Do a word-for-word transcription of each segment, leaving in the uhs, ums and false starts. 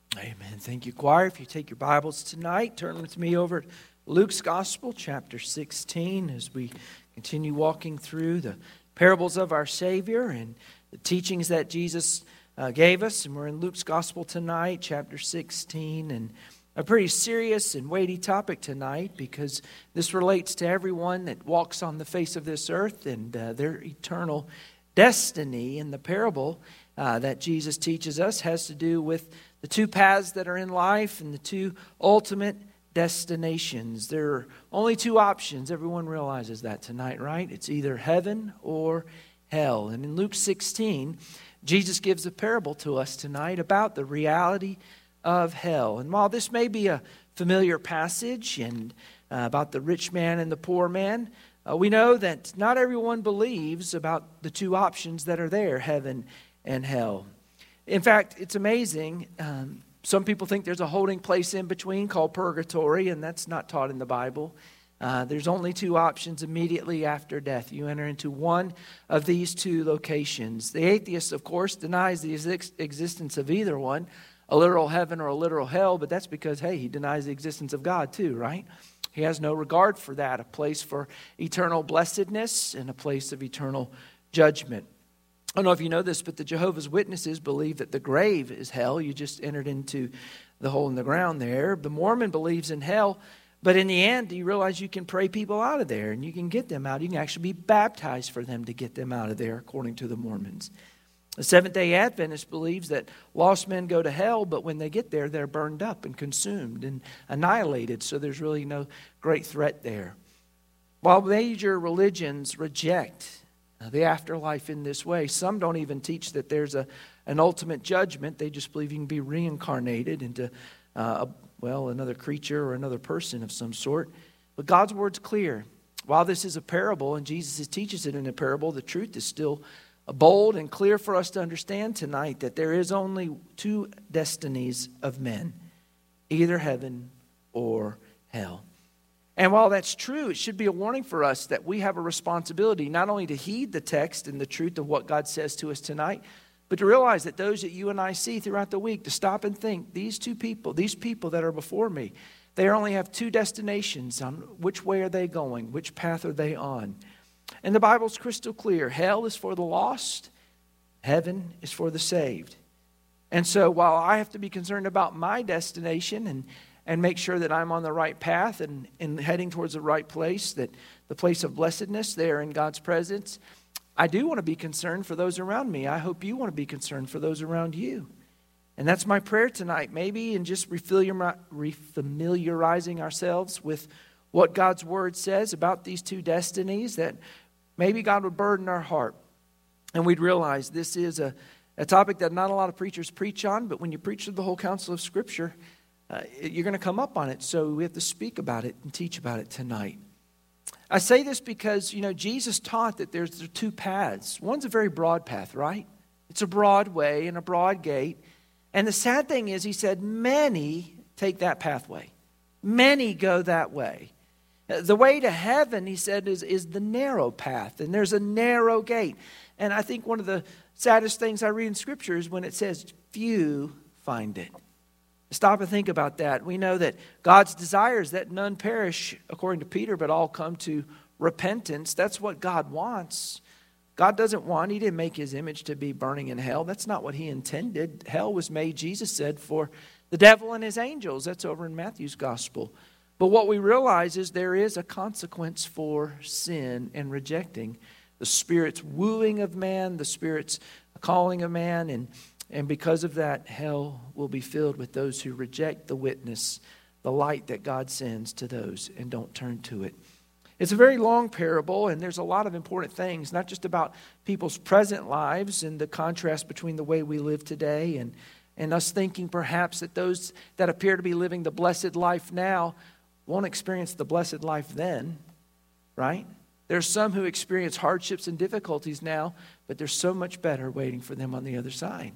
Amen. Thank you, choir. If you take your Bibles tonight, turn with me over to Luke's Gospel, chapter sixteen, as we continue walking through the parables of our Savior and the teachings that Jesus uh, gave us. And we're in Luke's Gospel tonight, chapter sixteen, and a pretty serious and weighty topic tonight because this relates to everyone that walks on the face of this earth and uh, their eternal destiny. And the parable uh, that Jesus teaches us has to do with the two paths that are in life and the two ultimate destinations. There are only two options. Everyone realizes that tonight, right? It's either heaven or hell. And in Luke sixteen, Jesus gives a parable to us tonight about the reality of hell. And while this may be a familiar passage and uh, about the rich man and the poor man, uh, we know that not everyone believes about the two options that are there, heaven and hell. In fact, it's amazing. Um, some people think there's a holding place in between called purgatory, and that's not taught in the Bible. Uh, there's only two options immediately after death. You enter into one of these two locations. The atheist, of course, denies the ex- existence of either one, a literal heaven or a literal hell, but that's because, hey, he denies the existence of God too, right? He has no regard for that, a place for eternal blessedness and a place of eternal judgment. I don't know if you know this, but the Jehovah's Witnesses believe that the grave is hell. You just entered into the hole in the ground there. The Mormon believes in hell, but in the end, you realize you can pray people out of there and you can get them out. You can actually be baptized for them to get them out of there, according to the Mormons. The Seventh-day Adventist believes that lost men go to hell, but when they get there, they're burned up and consumed and annihilated, so there's really no great threat there. While major religions reject the afterlife in this way, some don't even teach that there's a an ultimate judgment. They just believe you can be reincarnated into, uh, a, well, another creature or another person of some sort. But God's word's clear. While this is a parable, and Jesus teaches it in a parable, the truth is still bold and clear for us to understand tonight that there is only two destinies of men, either heaven or hell. And while that's true, it should be a warning for us that we have a responsibility not only to heed the text and the truth of what God says to us tonight, but to realize that those that you and I see throughout the week, to stop and think, these two people, these people that are before me, they only have two destinations. On which way are they going? Which path are they on? And the Bible's crystal clear. Hell is for the lost. Heaven is for the saved. And so while I have to be concerned about my destination and and make sure that I'm on the right path and, and heading towards the right place, that the place of blessedness there in God's presence, I do want to be concerned for those around me. I hope you want to be concerned for those around you. And that's my prayer tonight, maybe in just refamiliarizing ourselves with what God's Word says about these two destinies, that maybe God would burden our heart and we'd realize this is a, a topic that not a lot of preachers preach on, but when you preach through the whole counsel of Scripture, Uh, you're going to come up on it, so we have to speak about it and teach about it tonight. I say this because, you know, Jesus taught that there's the two paths. One's a very broad path, right? It's a broad way and a broad gate. And the sad thing is, he said, many take that pathway. Many go that way. The way to heaven, he said, is, is the narrow path, and there's a narrow gate. And I think one of the saddest things I read in Scripture is when it says, few find it. Stop and think about that. We know that God's desire is that none perish, according to Peter, but all come to repentance. That's what God wants. God doesn't want, he didn't make his image to be burning in hell. That's not what he intended. Hell was made, Jesus said, for the devil and his angels. That's over in Matthew's gospel. But what we realize is there is a consequence for sin and rejecting the Spirit's wooing of man, the Spirit's calling of man, and And because of that, hell will be filled with those who reject the witness, the light that God sends to those and don't turn to it. It's a very long parable, and there's a lot of important things, not just about people's present lives and the contrast between the way we live today and, and us thinking perhaps that those that appear to be living the blessed life now won't experience the blessed life then, right? There's some who experience hardships and difficulties now, but there's so much better waiting for them on the other side.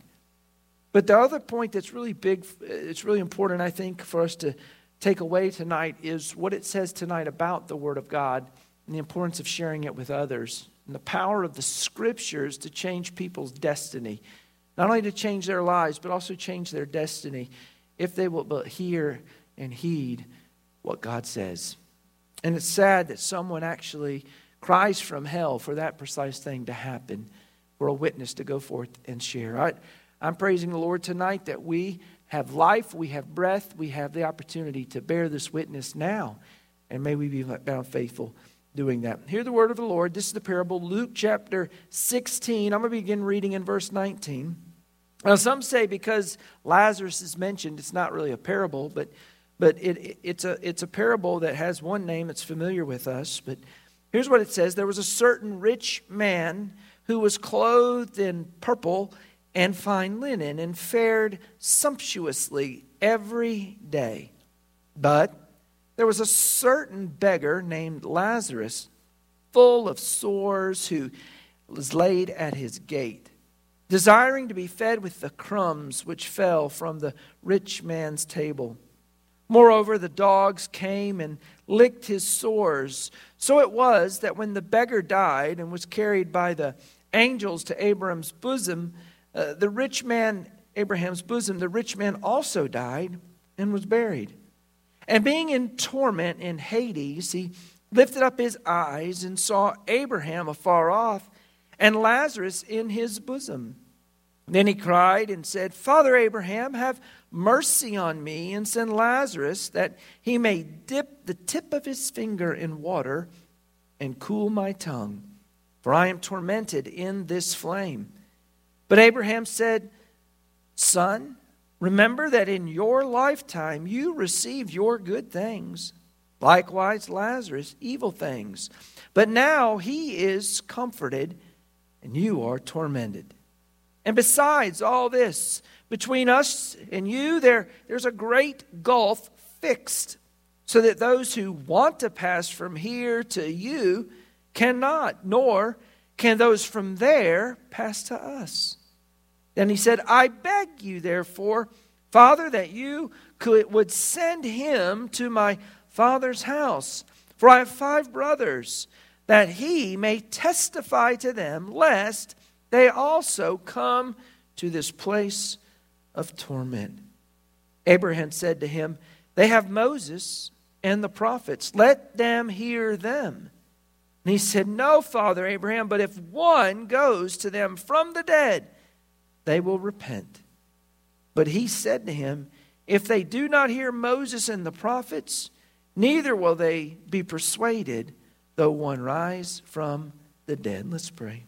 But the other point that's really big, it's really important, I think, for us to take away tonight is what it says tonight about the Word of God and the importance of sharing it with others and the power of the Scriptures to change people's destiny. Not only to change their lives, but also change their destiny. if they will but hear and heed what God says. And it's sad that someone actually cries from hell for that precise thing to happen, for a witness to go forth and share. I, I'm praising the Lord tonight that we have life, we have breath, we have the opportunity to bear this witness now. And may we be found faithful doing that. Hear the word of the Lord. This is the parable, Luke chapter sixteen. I'm going to begin reading in verse nineteen. Now, some say because Lazarus is mentioned, it's not really a parable, but but it, it's a it's a parable that has one name that's familiar with us. But here's what it says. There was a certain rich man who was clothed in purple and fine linen and fared sumptuously every day. But there was a certain beggar named Lazarus, full of sores, who was laid at his gate, desiring to be fed with the crumbs which fell from the rich man's table. Moreover, the dogs came and licked his sores. So it was that when the beggar died and was carried by the angels to Abraham's bosom, uh, the rich man, Abraham's bosom, the rich man also died and was buried. And being in torment in Hades, he lifted up his eyes and saw Abraham afar off and Lazarus in his bosom. Then he cried and said, Father Abraham, have mercy on me and send Lazarus that he may dip the tip of his finger in water and cool my tongue, for I am tormented in this flame. But Abraham said, Son, remember that in your lifetime you received your good things. Likewise Lazarus, evil things. But now he is comforted and you are tormented. And besides all this, between us and you, there, there's a great gulf fixed, so that those who want to pass from here to you cannot, nor can those from there pass to us. Then he said, I beg you, therefore, Father, that you could, would send him to my father's house. For I have five brothers, that he may testify to them, lest they also come to this place of torment. Abraham said to him, They have Moses and the prophets. Let them hear them. And he said, No, Father Abraham, but if one goes to them from the dead, they will repent. But he said to him, If they do not hear Moses and the prophets, neither will they be persuaded, though one rise from the dead. Let's pray.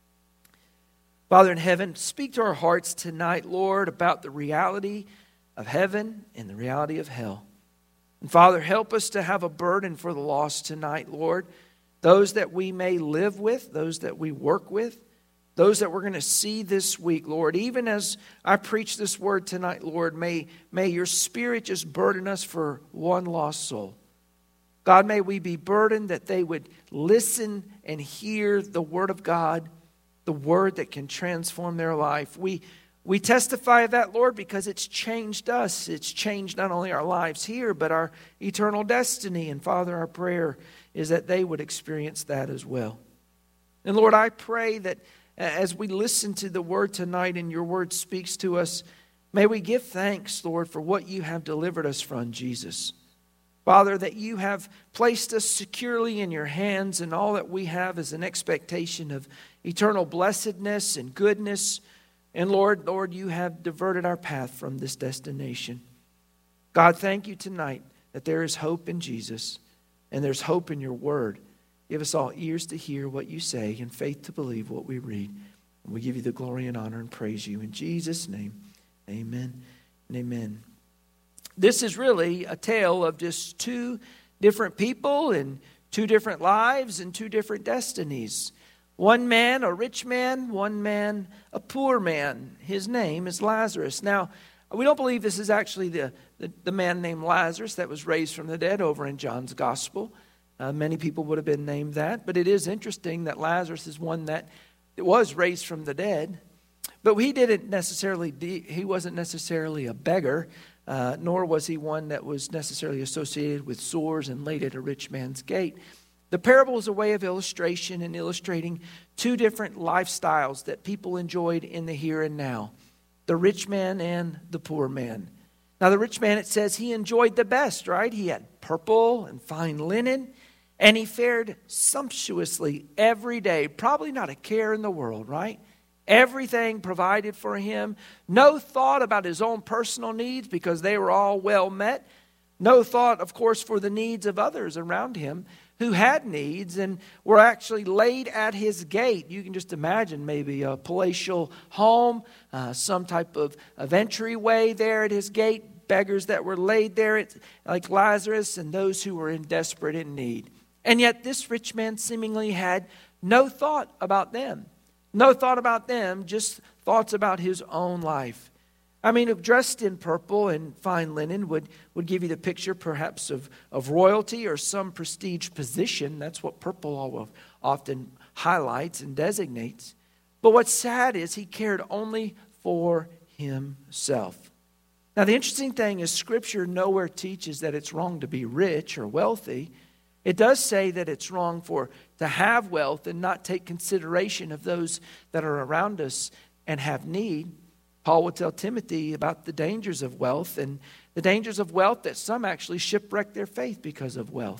Father in heaven, speak to our hearts tonight, Lord, about the reality of heaven and the reality of hell. And Father, help us to have a burden for the lost tonight, Lord. Those that we may live with, those that we work with, those that we're going to see this week, Lord. Even as I preach this word tonight, Lord, may, may your Spirit just burden us for one lost soul. God, may we be burdened that they would listen and hear the word of God, the word that can transform their life. We, we testify of that, Lord, because it's changed us. It's changed not only our lives here, but our eternal destiny. And Father, our prayer is that they would experience that as well. And Lord, I pray that as we listen to the word tonight and your word speaks to us, may we give thanks, Lord, for what you have delivered us from, Jesus. Father, that you have placed us securely in your hands, and all that we have is an expectation of eternal blessedness and goodness. And Lord, Lord, you have diverted our path from this destination. God, thank you tonight that there is hope in Jesus, and there's hope in your word. Give us all ears to hear what you say and faith to believe what we read. And we give you the glory and honor and praise you. In Jesus' name, amen and amen. This is really a tale of just two different people and two different lives and two different destinies. One man, a rich man, one man, a poor man. His name is Lazarus. Now, we don't believe this is actually the, the, the man named Lazarus that was raised from the dead over in John's Gospel. Uh, many people would have been named that, but it is interesting that Lazarus is one that was raised from the dead. But he didn't necessarily, de- he wasn't necessarily a beggar. Uh, nor was he one that was necessarily associated with sores and laid at a rich man's gate. The parable is a way of illustration and illustrating two different lifestyles that people enjoyed in the here and now. The rich man and the poor man. Now the rich man, it says he enjoyed the best, right? He had purple and fine linen, and he fared sumptuously every day. Probably not a care in the world, right? Everything provided for him. No thought about his own personal needs because they were all well met. No thought, of course, for the needs of others around him who had needs and were actually laid at his gate. You can just imagine maybe a palatial home, uh, some type of, of entryway there at his gate, beggars that were laid there like Lazarus and those who were in desperate in need. And yet this rich man seemingly had no thought about them. No thought about them, just thoughts about his own life. I mean, if dressed in purple and fine linen would, would give you the picture perhaps of, of royalty or some prestige position. That's what purple often highlights and designates. But what's sad is he cared only for himself. Now, the interesting thing is Scripture nowhere teaches that it's wrong to be rich or wealthy. It does say that it's wrong for to have wealth and not take consideration of those that are around us and have need. Paul would tell Timothy about the dangers of wealth and the dangers of wealth that some actually shipwreck their faith because of wealth.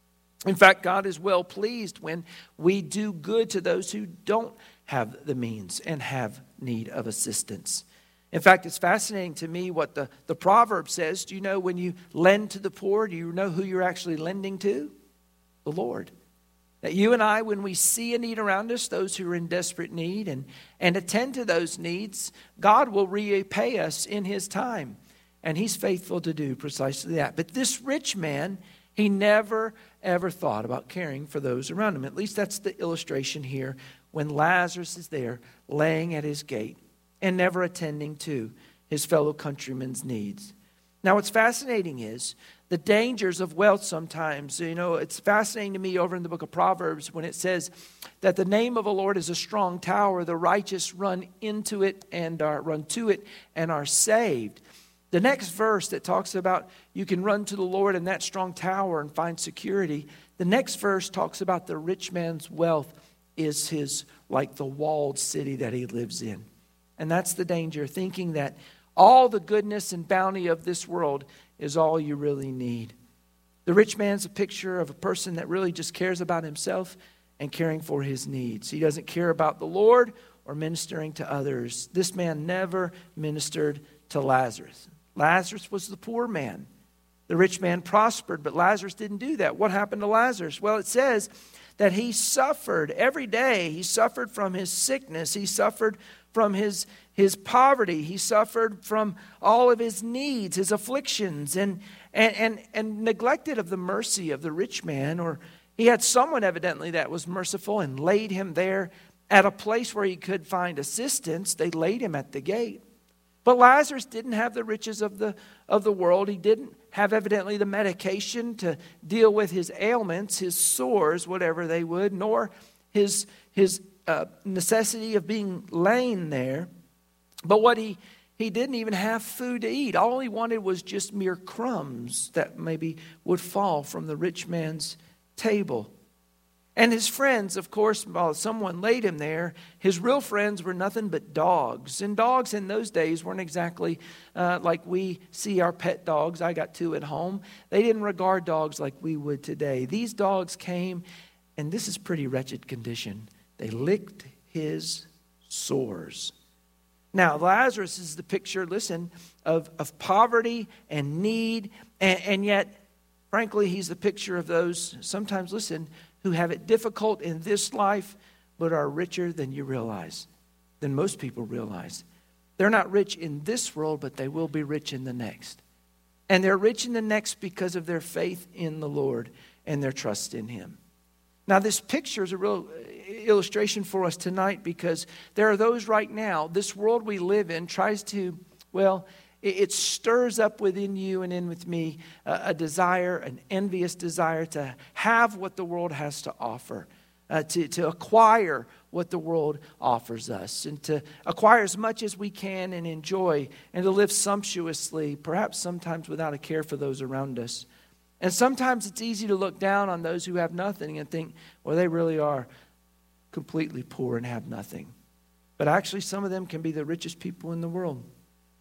In fact, God is well pleased when we do good to those who don't have the means and have need of assistance. In fact, it's fascinating to me what the, the proverb says. Do you know when you lend to the poor, do you know who you're actually lending to? The Lord. That you and I, when we see a need around us, those who are in desperate need, and, and attend to those needs, God will repay us in His time. And He's faithful to do precisely that. But this rich man, he never, ever thought about caring for those around him. At least that's the illustration here when Lazarus is there laying at his gate and never attending to his fellow countrymen's needs. Now, what's fascinating is the dangers of wealth sometimes. You know, it's fascinating to me over in the book of Proverbs when it says that the name of the Lord is a strong tower. The righteous run into it and are run to it and are saved. The next verse that talks about you can run to the Lord in that strong tower and find security. The next verse talks about the rich man's wealth is his, like the walled city that he lives in. And that's the danger, thinking that all the goodness and bounty of this world is all you really need. The rich man's a picture of a person that really just cares about himself and caring for his needs. He doesn't care about the Lord or ministering to others. This man never ministered to Lazarus. Lazarus was the poor man. The rich man prospered, but Lazarus didn't do that. What happened to Lazarus? Well, it says that he suffered every day. He suffered from his sickness. He suffered from his, his poverty. He suffered from all of his needs, his afflictions, and, and, and, and neglected of the mercy of the rich man. Or he had someone evidently that was merciful and laid him there at a place where he could find assistance. They laid him at the gate. But Lazarus didn't have the riches of the, of the world. He didn't have evidently the medication to deal with his ailments, his sores, whatever they would, nor his, his uh, necessity of being laying there. But what he, he didn't even have food to eat. All he wanted was just mere crumbs that maybe would fall from the rich man's table. And his friends, of course, while someone laid him there, his real friends were nothing but dogs. And dogs in those days weren't exactly uh, like we see our pet dogs. I got two at home. They didn't regard dogs like we would today. These dogs came, and this is pretty wretched condition. They licked his sores. Now, Lazarus is the picture, listen, of, of poverty and need. And, and yet, frankly, he's the picture of those, sometimes, listen, who have it difficult in this life, but are richer than you realize, than most people realize. They're not rich in this world, but they will be rich in the next. And they're rich in the next because of their faith in the Lord and their trust in Him. Now, this picture is a real illustration for us tonight because there are those right now, this world we live in tries to, well, it stirs up within you and in with me a, a desire, an envious desire to have what the world has to offer, uh, to, to acquire what the world offers us, and to acquire as much as we can and enjoy, and to live sumptuously, perhaps sometimes without a care for those around us. And sometimes it's easy to look down on those who have nothing and think, well, they really are completely poor and have nothing. But actually, some of them can be the richest people in the world.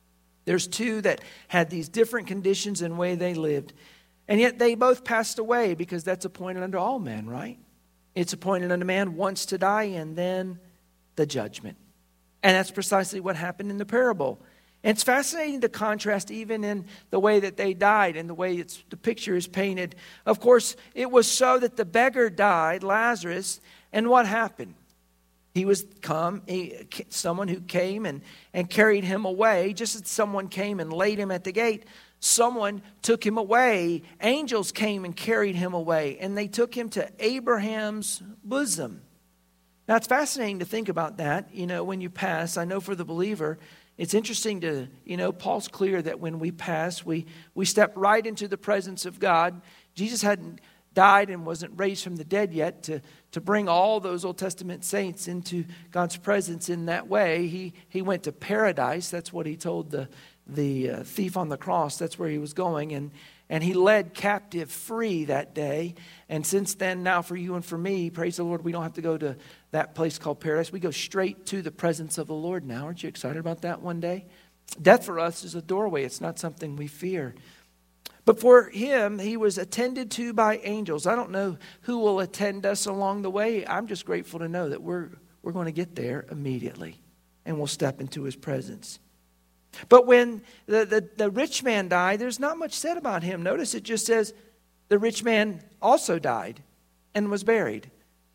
There's two that had these different conditions and way they lived. And yet they both passed away because that's appointed unto all men, right? It's appointed unto man once to die and then the judgment. And that's precisely what happened in the parable. And it's fascinating to contrast even in the way that they died and the way it's, the picture is painted. Of course, it was so that the beggar died, Lazarus, and what happened? He was come, he, someone who came and, and carried him away. Just as someone came and laid him at the gate, someone took him away. Angels came and carried him away, and they took him to Abraham's bosom. Now, it's fascinating to think about that, you know, when you pass. I know for the believer, it's interesting to, you know, Paul's clear that when we pass, we, we step right into the presence of God. Jesus hadn't died and wasn't raised from the dead yet to, to bring all those Old Testament saints into God's presence in that way. He, he went to paradise. That's what he told the, the uh, thief on the cross. That's where he was going. And, and he led captive free that day. And since then, now for you and for me, praise the Lord, we don't have to go to that place called paradise. We go straight to the presence of the Lord now. Aren't you excited about that one day? Death for us is a doorway. It's not something we fear. But for him, he was attended to by angels. I don't know who will attend us along the way. I'm just grateful to know that we're, we're going to get there immediately. And we'll step into his presence. But when the, the, the rich man died, there's not much said about him. Notice it just says the rich man also died and was buried.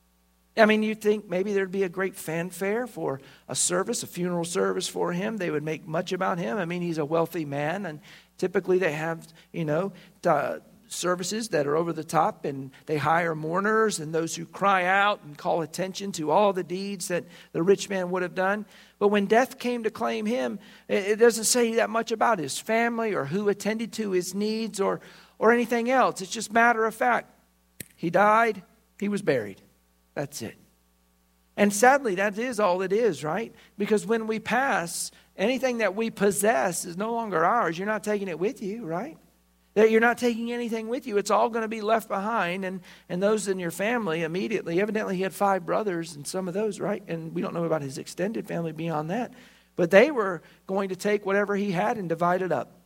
I mean, you'd think maybe there'd be a great fanfare for a service, a funeral service for him. They would make much about him. I mean, he's a wealthy man, and typically they have, you know, uh, services that are over the top, and they hire mourners and those who cry out and call attention to all the deeds that the rich man would have done. But when death came to claim him, it doesn't say that much about his family or who attended to his needs or, or anything else. It's just matter of fact. He died, he was buried. That's it. And sadly, that is all it is, right? Because when we pass, anything that we possess is no longer ours. You're not taking it with you, right? That you're not taking anything with you. It's all going to be left behind. And, and those in your family immediately, evidently he had five brothers and some of those, right? And we don't know about his extended family beyond that. But they were going to take whatever he had and divide it up.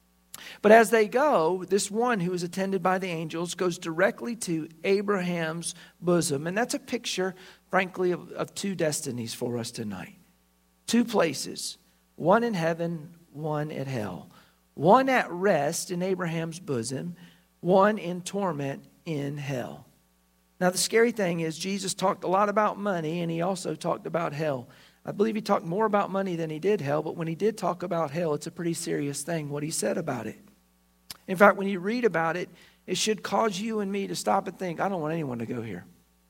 But as they go, this one who is attended by the angels goes directly to Abraham's bosom. And that's a picture, frankly, of, of two destinies for us tonight. Two places, one in heaven, one at hell. One at rest in Abraham's bosom, one in torment in hell. Now the scary thing is Jesus talked a lot about money, and he also talked about hell. I believe he talked more about money than he did hell, but when he did talk about hell, it's a pretty serious thing what he said about it. In fact, when you read about it, it should cause you and me to stop and think, I don't want anyone to go here.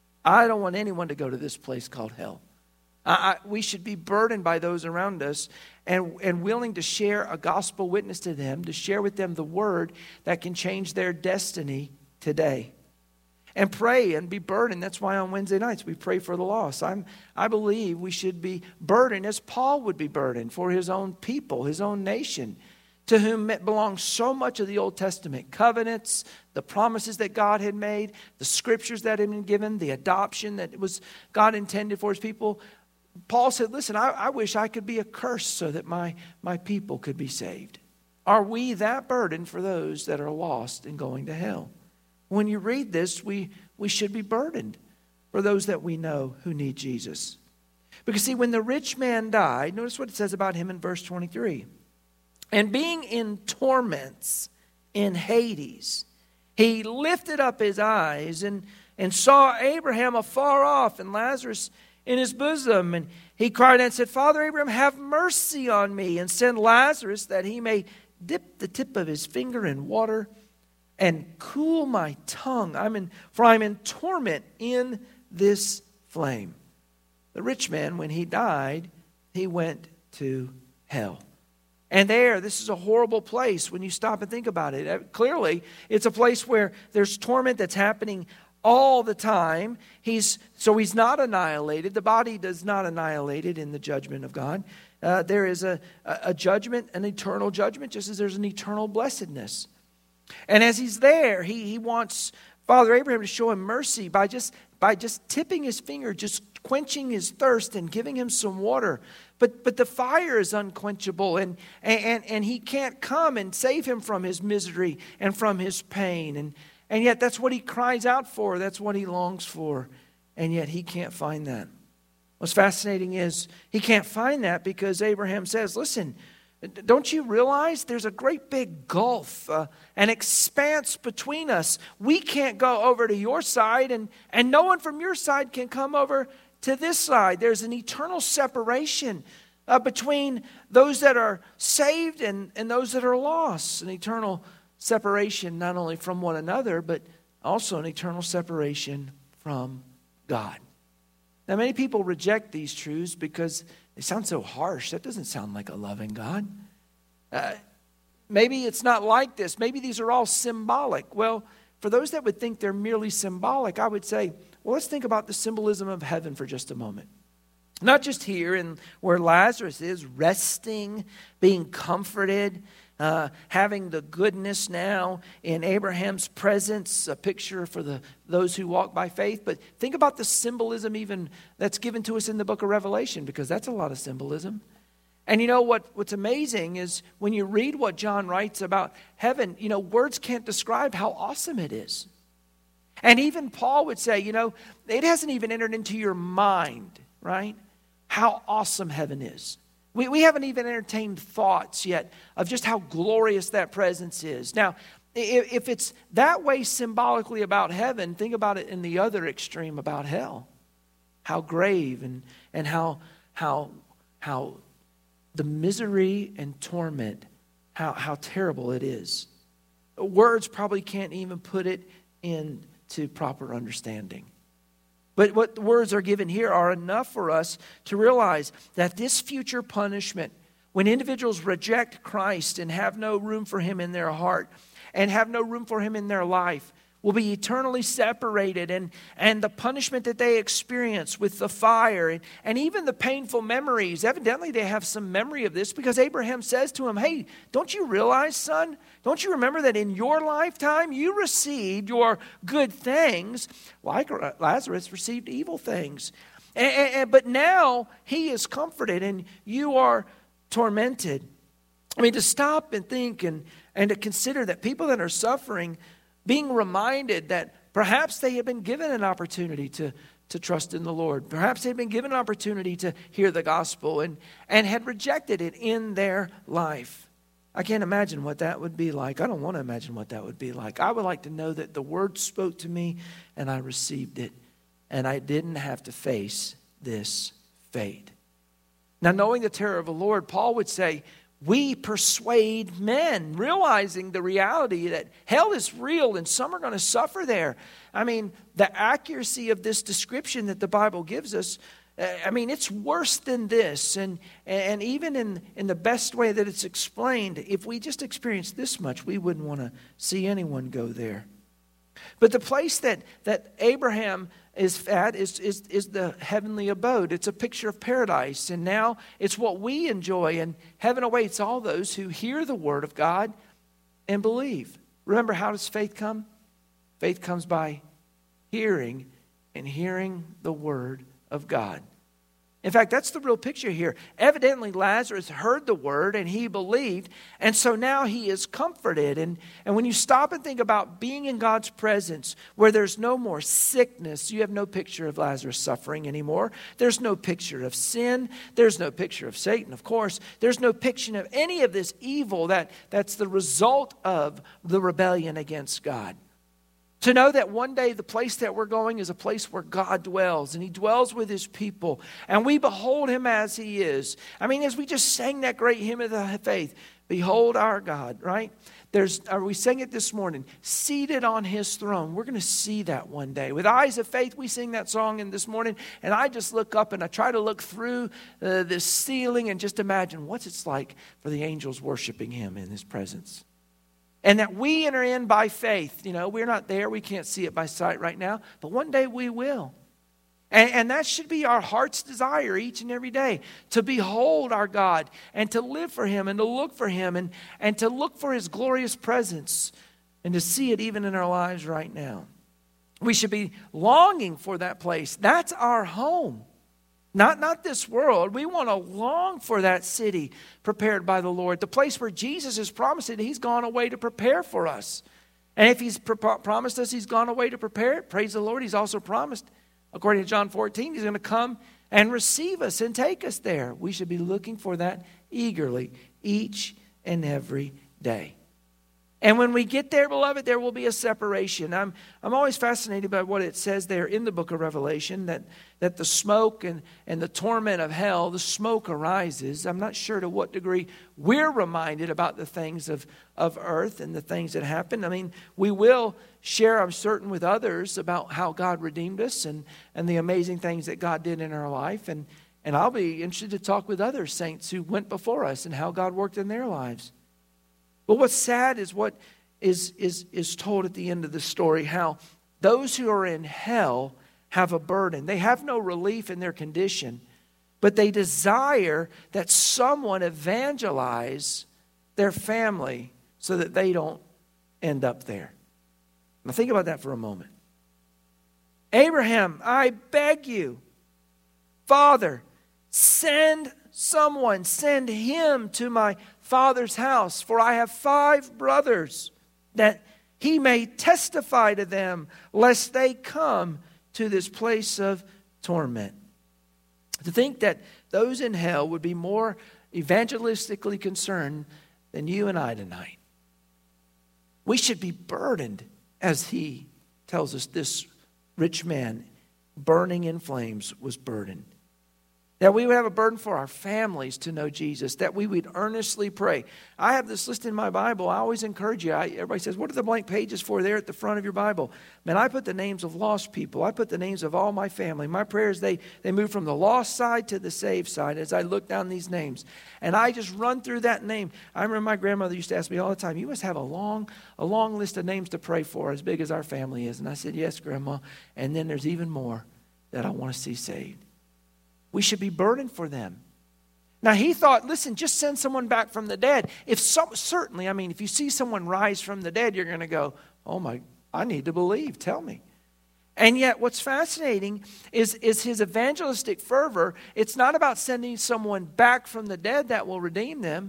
I don't want anyone to go to this place called hell. I, I, we should be burdened by those around us and, and willing to share a gospel witness to them, to share with them the word that can change their destiny today. And pray and be burdened. That's why on Wednesday nights we pray for the lost. I'm, I believe we should be burdened as Paul would be burdened for his own people, his own nation, to whom it belongs so much of the Old Testament. Covenants, the promises that God had made, the scriptures that had been given, the adoption that was God intended for his people. Paul said, listen, I, I wish I could be a curse so that my, my people could be saved. Are we that burdened for those that are lost and going to hell? When you read this, we, we should be burdened for those that we know who need Jesus. Because see, when the rich man died, notice what it says about him in verse twenty-three. And being in torments in Hades, he lifted up his eyes and, and saw Abraham afar off and Lazarus in his bosom. And he cried and said, Father Abraham, have mercy on me and send Lazarus that he may dip the tip of his finger in water and cool my tongue, I'm in, for I'm in torment in this flame. The rich man, when he died, he went to hell. And there, this is a horrible place when you stop and think about it. Clearly, it's a place where there's torment that's happening all the time. He's so he's not annihilated. The body does not annihilate it in the judgment of God. Uh, there is a, a judgment, an eternal judgment, just as there's an eternal blessedness. And as he's there, he, he wants Father Abraham to show him mercy by just by just tipping his finger, just quenching his thirst and giving him some water. But but the fire is unquenchable, and, and, and he can't come and save him from his misery and from his pain. And, and yet that's what he cries out for. That's what he longs for. And yet he can't find that. What's fascinating is he can't find that because Abraham says, listen, don't you realize there's a great big gulf, uh, an expanse between us? We can't go over to your side, and, and no one from your side can come over to this side. There's an eternal separation uh, between those that are saved and, and those that are lost. An eternal separation not only from one another, but also an eternal separation from God. Now, many people reject these truths because they sound so harsh. That doesn't sound like a loving God. Uh, maybe it's not like this. Maybe these are all symbolic. Well, for those that would think they're merely symbolic, I would say, well, let's think about the symbolism of heaven for just a moment. Not just here and where Lazarus is, resting, being comforted, uh, having the goodness now in Abraham's presence, a picture for the those who walk by faith. But think about the symbolism even that's given to us in the book of Revelation, because that's a lot of symbolism. And you know what? What's amazing is when you read what John writes about heaven, you know, words can't describe how awesome it is. And even Paul would say, you know, it hasn't even entered into your mind, right? How awesome heaven is. We, we haven't even entertained thoughts yet of just how glorious that presence is. Now, if, if it's that way symbolically about heaven, think about it in the other extreme about hell. How grave and, and how, how, how the misery and torment, how, how terrible it is. Words probably can't even put it into proper understanding. But what the words are given here are enough for us to realize that this future punishment, when individuals reject Christ and have no room for him in their heart and have no room for him in their life, will be eternally separated. And, and the punishment that they experience with the fire and, and even the painful memories, evidently they have some memory of this because Abraham says to him, hey, don't you realize, son? Don't you remember that in your lifetime you received your good things like Lazarus received evil things? And, and, but now he is comforted and you are tormented. I mean, to stop and think and, and to consider that people that are suffering, being reminded that perhaps they have been given an opportunity to, to trust in the Lord. Perhaps they've been given an opportunity to hear the gospel and, and had rejected it in their life. I can't imagine what that would be like. I don't want to imagine what that would be like. I would like to know that the word spoke to me and I received it. And I didn't have to face this fate. Now, knowing the terror of the Lord, Paul would say, we persuade men, realizing the reality that hell is real and some are going to suffer there. I mean, the accuracy of this description that the Bible gives us, I mean, it's worse than this. And, and even in, in the best way that it's explained, if we just experienced this much, we wouldn't want to see anyone go there. But the place that, that Abraham is at is, is, is the heavenly abode. It's a picture of paradise. And now it's what we enjoy. And heaven awaits all those who hear the word of God and believe. Remember, how does faith come? Faith comes by hearing and hearing the word of God. In fact, that's the real picture here. Evidently, Lazarus heard the word and he believed. And so now he is comforted. And, and when you stop and think about being in God's presence, where there's no more sickness, you have no picture of Lazarus suffering anymore. There's no picture of sin. There's no picture of Satan, of course. There's no picture of any of this evil that, that's the result of the rebellion against God. To know that one day the place that we're going is a place where God dwells and he dwells with his people and we behold him as he is. I mean, as we just sang that great hymn of the faith, behold our God, right? There's, or we sang it this morning, seated on his throne. We're going to see that one day. With eyes of faith, we sing that song in this morning and I just look up and I try to look through uh, this ceiling and just imagine what's it's like for the angels worshiping him in his presence. And that we enter in by faith. You know, we're not there. We can't see it by sight right now. But one day we will. And, and that should be our heart's desire each and every day. To behold our God. And to live for him. And to look for him. And, and to look for his glorious presence. And to see it even in our lives right now. We should be longing for that place. That's our home. Not, not this world. We want to long for that city prepared by the Lord. The place where Jesus has promised it, he's gone away to prepare for us. And if he's pro- promised us he's gone away to prepare it, praise the Lord, he's also promised, according to John fourteen, he's going to come and receive us and take us there. We should be looking for that eagerly each and every day. And when we get there, beloved, there will be a separation. I'm, I'm always fascinated by what it says there in the book of Revelation, that, that the smoke and, and the torment of hell, the smoke arises. I'm not sure to what degree we're reminded about the things of, of earth and the things that happen. I mean, we will share, I'm certain, with others about how God redeemed us and, and the amazing things that God did in our life. And, and I'll be interested to talk with other saints who went before us and how God worked in their lives. But what's sad is what is, is, is told at the end of the story, how those who are in hell have a burden. They have no relief in their condition, but they desire that someone evangelize their family so that they don't end up there. Now think about that for a moment. Abraham, I beg you, Father, send someone, send him to my father's house, for I have five brothers, that he may testify to them, lest they come to this place of torment. To think that those in hell would be more evangelistically concerned than you and I tonight. We should be burdened, as he tells us this rich man, burning in flames, was burdened. That we would have a burden for our families to know Jesus. That we would earnestly pray. I have this list in my Bible. I always encourage you. I, everybody says, what are the blank pages for there at the front of your Bible? Man, I put the names of lost people. I put the names of all my family. My prayers, they, they move from the lost side to the saved side as I look down these names. And I just run through that name. I remember my grandmother used to ask me all the time, you must have a long, a long list of names to pray for, as big as our family is. And I said, yes, Grandma. And then there's even more that I want to see saved. We should be burdened for them. Now he thought, listen, just send someone back from the dead. If some, certainly, I mean, if you see someone rise from the dead, you're going to go, oh my, I need to believe. Tell me. And yet what's fascinating is, is his evangelistic fervor. It's not about sending someone back from the dead that will redeem them.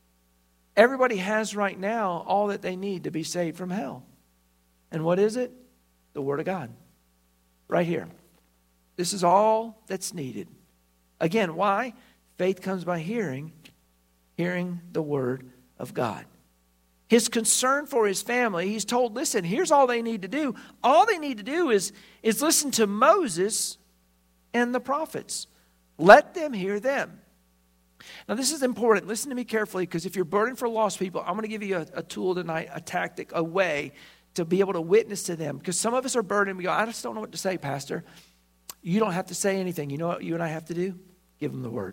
Everybody has right now all that they need to be saved from hell. And what is it? The Word of God. Right here. This is all that's needed. Again, why? Faith comes by hearing, hearing the Word of God. His concern for his family, he's told, listen, here's all they need to do. All they need to do is, is listen to Moses and the prophets. Let them hear them. Now, this is important. Listen to me carefully, because if you're burdened for lost people, I'm going to give you a, a tool tonight, a tactic, a way to be able to witness to them. Because some of us are burdened. We go, I just don't know what to say, Pastor. You don't have to say anything. You know what you and I have to do? Give them the Word.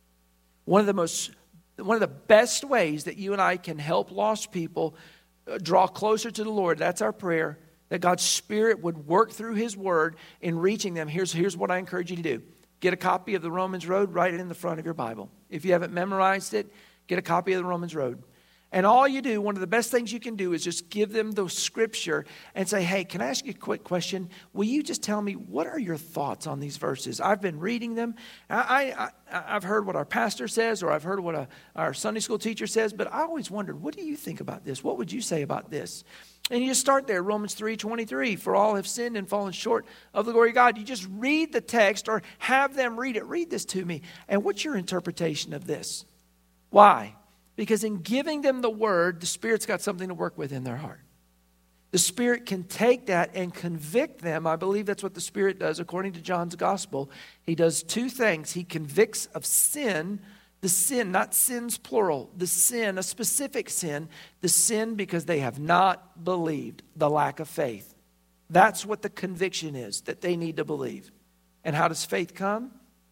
One of the most, one of the best ways that you and I can help lost people draw closer to the Lord, that's our prayer, that God's Spirit would work through His Word in reaching them. Here's, here's what I encourage you to do. Get a copy of the Romans Road, write it in the front of your Bible. If you haven't memorized it, get a copy of the Romans Road. And all you do, one of the best things you can do is just give them the scripture and say, hey, can I ask you a quick question? Will you just tell me, what are your thoughts on these verses? I've been reading them. I, I, I've heard what our pastor says, or I've heard what a, our Sunday school teacher says, but I always wondered, what do you think about this? What would you say about this? And you just start there, Romans three twenty-three, for all have sinned and fallen short of the glory of God. You just read the text or have them read it. Read this to me. And what's your interpretation of this? Why? Because in giving them the Word, the Spirit's got something to work with in their heart. The Spirit can take that and convict them. I believe that's what the Spirit does according to John's Gospel. He does two things. He convicts of sin, the sin, not sins plural, the sin, a specific sin, the sin because they have not believed, the lack of faith. That's what the conviction is, that they need to believe. And how does faith come?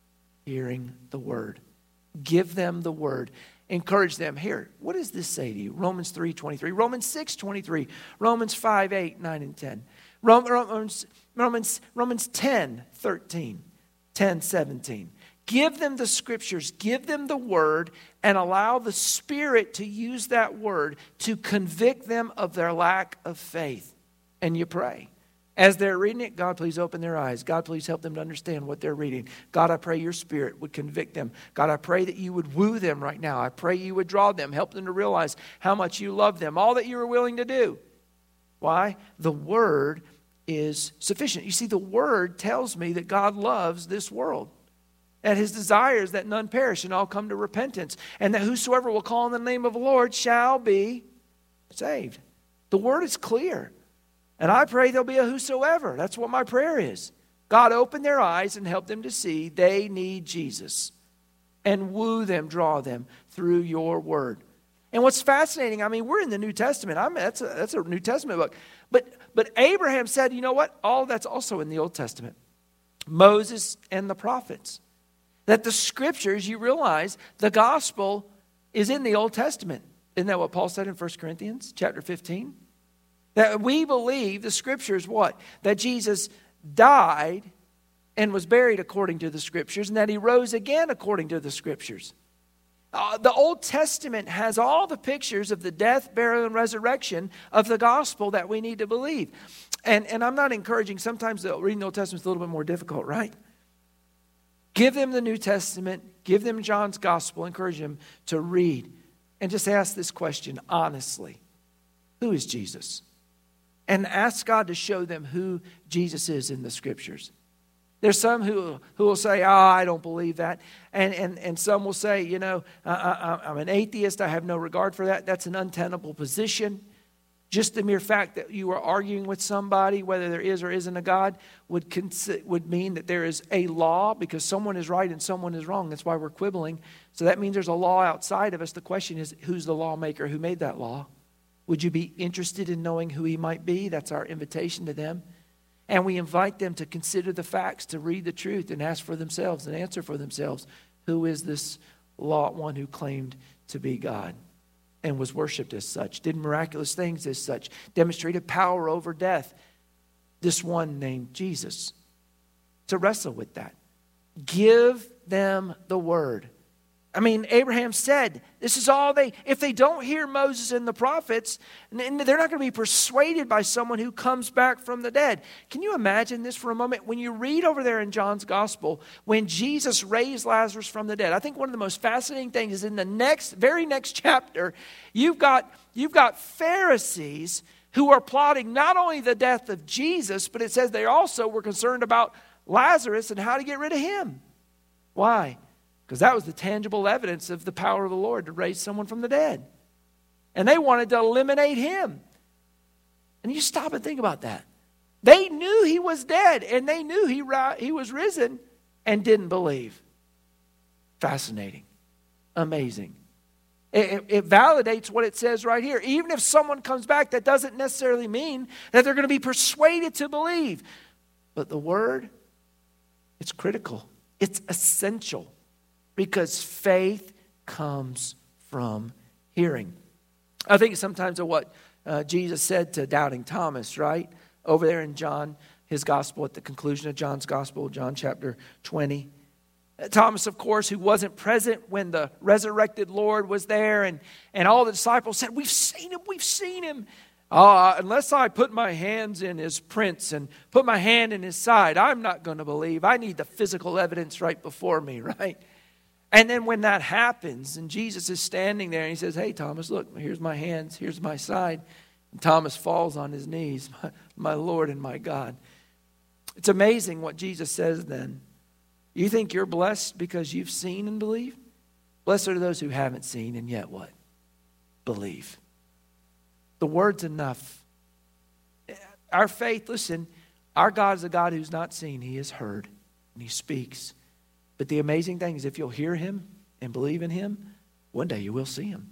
Hearing the Word. Give them the Word. Encourage them. Here, what does this say to you? Romans three twenty-three, Romans six twenty-three, Romans five, eight, nine, and ten. Romans, Romans, Romans ten, thirteen, ten, seventeen. Give them the scriptures, give them the Word, and allow the Spirit to use that Word to convict them of their lack of faith. And you pray. As they're reading it, God, please open their eyes. God, please help them to understand what they're reading. God, I pray your Spirit would convict them. God, I pray that you would woo them right now. I pray you would draw them, help them to realize how much you love them, all that you are willing to do. Why? The Word is sufficient. You see, the Word tells me that God loves this world, and his desire is that none perish and all come to repentance, and that whosoever will call on the name of the Lord shall be saved. The Word is clear. And I pray there'll be a whosoever. That's what my prayer is. God, open their eyes and help them to see they need Jesus. And woo them, draw them through your word. And what's fascinating, I mean, we're in the New Testament. I mean, that's a, that's a New Testament book. But, but Abraham said, you know what? All that's also in the Old Testament. Moses and the prophets. That the scriptures, you realize, the gospel is in the Old Testament. Isn't that what Paul said in First Corinthians chapter fifteen? That we believe the scriptures what? That Jesus died and was buried according to the scriptures, and that he rose again according to the scriptures. Uh, the Old Testament has all the pictures of the death, burial, and resurrection of the gospel that we need to believe. And, and I'm not encouraging, sometimes the, reading the Old Testament is a little bit more difficult, right? Give them the New Testament, give them John's gospel, encourage them to read, and just ask this question honestly. Who is Jesus? And ask God to show them who Jesus is in the scriptures. There's some who, who will say, oh, I don't believe that. And, and, and some will say, you know, I, I, I'm an atheist. I have no regard for that. That's an untenable position. Just the mere fact that you are arguing with somebody, whether there is or isn't a God, would, consi- would mean that there is a law because someone is right and someone is wrong. That's why we're quibbling. So that means there's a law outside of us. The question is, who's the lawmaker who made that law? Would you be interested in knowing who he might be? That's our invitation to them. And we invite them to consider the facts, to read the truth and ask for themselves and answer for themselves. Who is this law one who claimed to be God and was worshipped as such, did miraculous things as such, demonstrated power over death? This one named Jesus. To wrestle with that. Give them the word. I mean, Abraham said, this is all they, if they don't hear Moses and the prophets, they're not going to be persuaded by someone who comes back from the dead. Can you imagine this for a moment? When you read over there in John's gospel, when Jesus raised Lazarus from the dead, I think one of the most fascinating things is in the next, very next chapter, you've got, you've got Pharisees who are plotting not only the death of Jesus, but it says they also were concerned about Lazarus and how to get rid of him. Why? Because that was the tangible evidence of the power of the Lord to raise someone from the dead. And they wanted to eliminate him. And you stop and think about that. They knew he was dead, and they knew he, he was risen, and didn't believe. Fascinating. Amazing. It, it validates what it says right here. Even if someone comes back, that doesn't necessarily mean that they're going to be persuaded to believe. But the word, it's critical. It's essential. Because faith comes from hearing. I think sometimes of what uh, Jesus said to doubting Thomas, right? Over there in John, his gospel, at the conclusion of John's gospel, John chapter twenty. Thomas, of course, who wasn't present when the resurrected Lord was there. And, and all the disciples said, we've seen him, we've seen him. Uh, unless I put my hands in his prints and put my hand in his side, I'm not going to believe. I need the physical evidence right before me, right? And then when that happens, and Jesus is standing there, and he says, hey, Thomas, look, here's my hands, here's my side. And Thomas falls on his knees, my, my Lord and my God. It's amazing what Jesus says then. You think you're blessed because you've seen and believed? Blessed are those who haven't seen and yet what? Believe. The word's enough. Our faith, listen, our God is a God who's not seen. He has heard, and he speaks. But the amazing thing is if you'll hear him and believe in him, one day you will see him.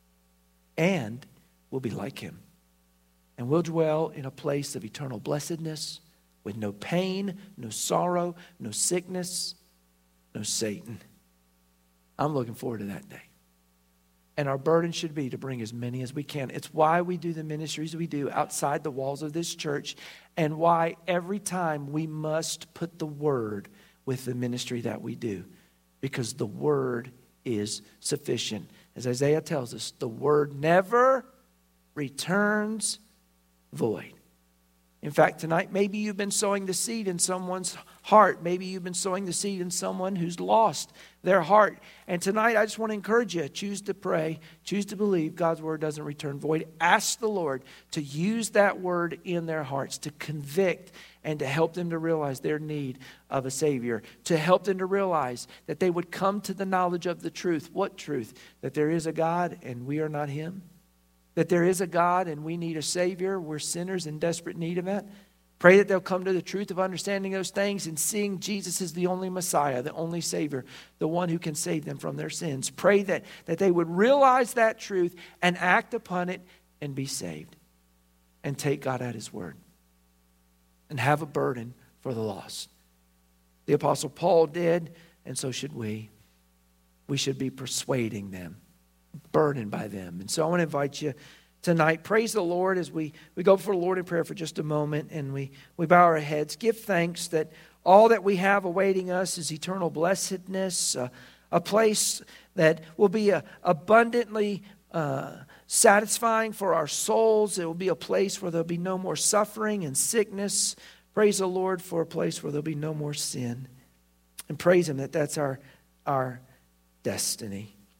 And we'll be like him. And we'll dwell in a place of eternal blessedness with no pain, no sorrow, no sickness, no Satan. I'm looking forward to that day. And our burden should be to bring as many as we can. It's why we do the ministries we do outside the walls of this church, and why every time we must put the word with the ministry that we do, because the word is sufficient. As Isaiah tells us, the word never returns void. In fact, tonight, maybe you've been sowing the seed in someone's heart. Maybe you've been sowing the seed in someone who's lost their heart. And tonight, I just want to encourage you, choose to pray, choose to believe God's word doesn't return void. Ask the Lord to use that word in their hearts, to convict and to help them to realize their need of a Savior, to help them to realize that they would come to the knowledge of the truth. What truth? That there is a God and we are not Him. That there is a God and we need a Savior. We're sinners in desperate need of that. Pray that they'll come to the truth of understanding those things and seeing Jesus is the only Messiah, the only Savior, the one who can save them from their sins. Pray that, that they would realize that truth and act upon it and be saved. And take God at His word. And have a burden for the lost. The Apostle Paul did, and so should we. We should be persuading them, burdened by them. And so I want to invite you tonight. Praise the Lord as we, we go before the Lord in prayer for just a moment and we, we bow our heads. Give thanks that all that we have awaiting us is eternal blessedness, uh, a place that will be uh, abundantly uh, satisfying for our souls. It will be a place where there'll be no more suffering and sickness. Praise the Lord for a place where there'll be no more sin. And praise Him that that's our, our destiny.